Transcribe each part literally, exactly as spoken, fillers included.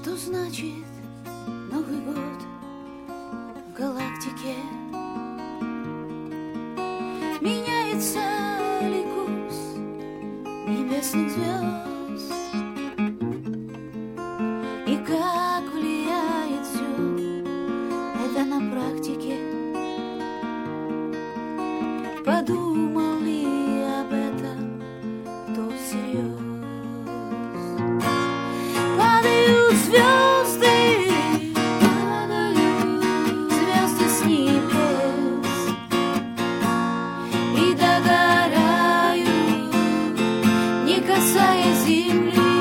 Что значит Новый год в галактике? Меняется ли курс небесных звезд? И как влияет все это на практике? Подумал ли об этом кто всерьез? Падают звезды, падают звезды с небес и догорают, не касаясь земли.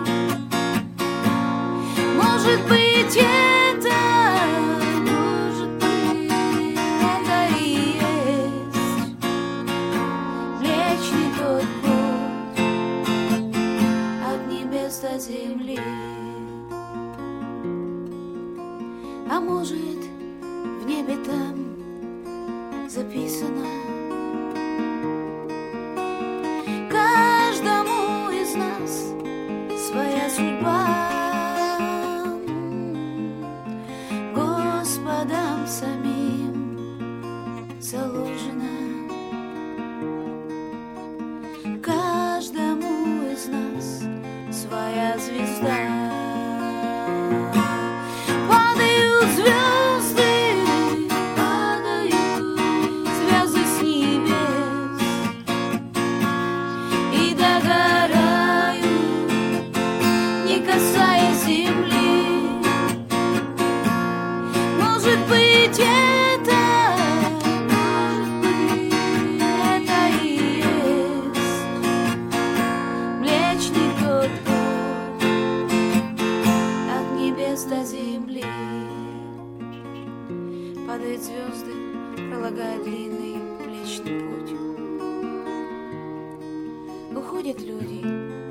Может быть, это, может быть, это и есть Млечный тот путь от небес до земли. А может, в небе там записано: каждому из нас своя судьба, Господом самим заложена. Каждому из нас своя звезда. Падают звезды, падают звезды с небес и догорают, не касаясь земли. Может быть, это, может быть, это и есть Млечный тот путь от небес до земли. Падают звезды, пролагая длинный Млечный путь. Уходят люди,